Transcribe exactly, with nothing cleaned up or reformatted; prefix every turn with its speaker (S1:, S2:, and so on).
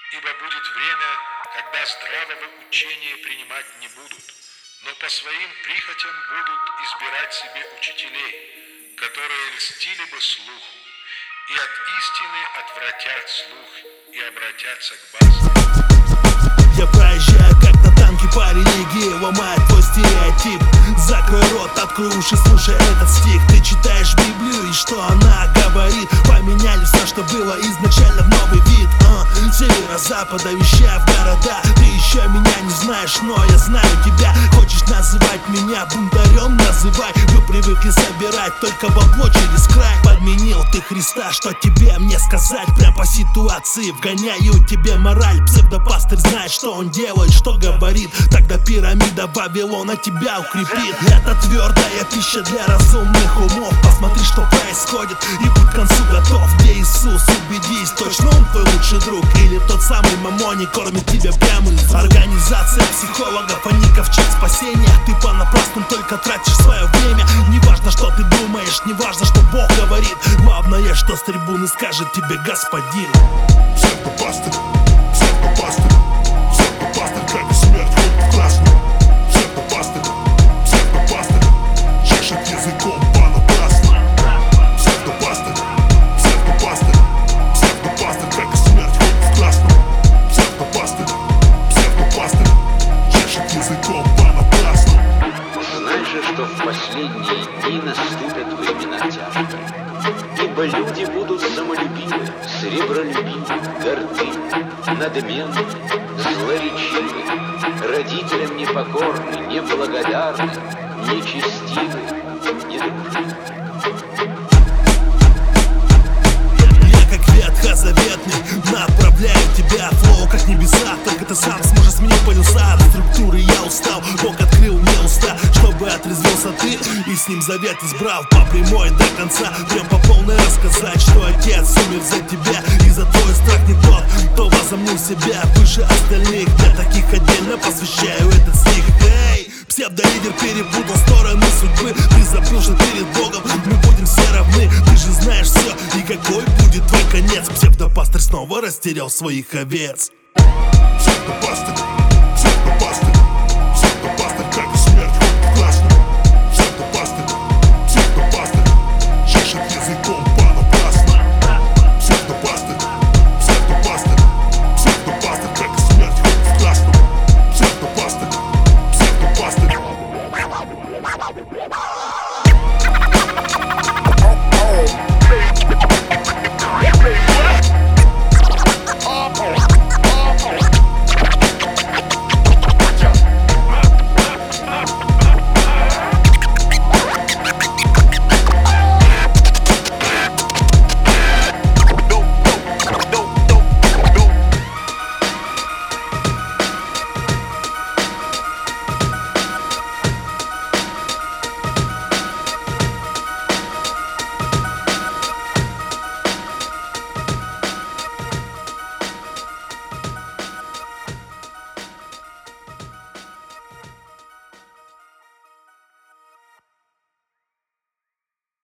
S1: Ибо будет время, когда здравого учения принимать не будут, но по своим прихотям будут избирать себе учителей, которые льстили бы слуху, и от истины отвратят слух и обратятся к басне.
S2: Я проезжаю как на танке по религии, ломает твой стереотип. Закрой рот, открой уши, слушай этот стих. Ты читаешь Библию, и что она говорит? Поменяли все, что было изначально, в новый вид. а? Северо-запада, вещая в города. Ты еще меня не знаешь, но я знаю тебя. Хочешь называть меня бунтарем? Называй. Вы привыкли собирать только бабло через край. Подменил ты Христа, что тебе мне сказать? Прям по ситуации вгоняю тебе мораль. Псевдопастырь знает, что он делает, что говорит. Тогда пирамида Вавилона тебя укрепит. Это твердая пища для разумных умов. Посмотри, что происходит, и будь к концу готов. Где Иисус? Убедись, точно он твой лучший друг? Или тот самый мамоник кормит тебя прямо из рук? Организация психологов, а не ковчег спасения. Ты понапрасну только тратишь свое время. Не важно, что ты думаешь, не важно, что Бог говорит. Главное, что с трибуны скажет тебе Господин.
S3: Псевдопастырь, псевдопастырь, псевдопастырь, как и смерть, хоть в красную. Псевдопастырь, псевдопастырь, чешет языком понапрасну. Псевдопастырь, псевдопастырь, псевдопастырь, как и смерть, хоть в красную. Псевдопастырь, псевдопастырь, чешет языком понапрасну.
S4: Знай же, что в последние дни наступят времена тяжкие. Ибо люди будут самолюбивы, сребролюбивы, горды, надменны, злоречивы, родителям непокорны, неблагодарны, нечестивы, недружны.
S2: Я как ветхозаветный направляю тебя. Флоу как небеса, только ты сам сможешь сменить полюса. От структуры я устал, Бог открыл мне уста, чтобы отрезвился ты и с ним завет избрал. По прямой до конца, прям по полной рассказать, что Отец умер за тебя, и за твой страх не тот, кто возомнил себя выше остальных. Для таких отдельно посвящаю этот стих. Эй, псевдолидер перепутал стороны судьбы. Ты забыл, что перед Богом мы будем все равны. Ты же знаешь все, и какой будет твой конец. Псевдопастырь снова растерял своих овец.
S3: Псевдопастырь,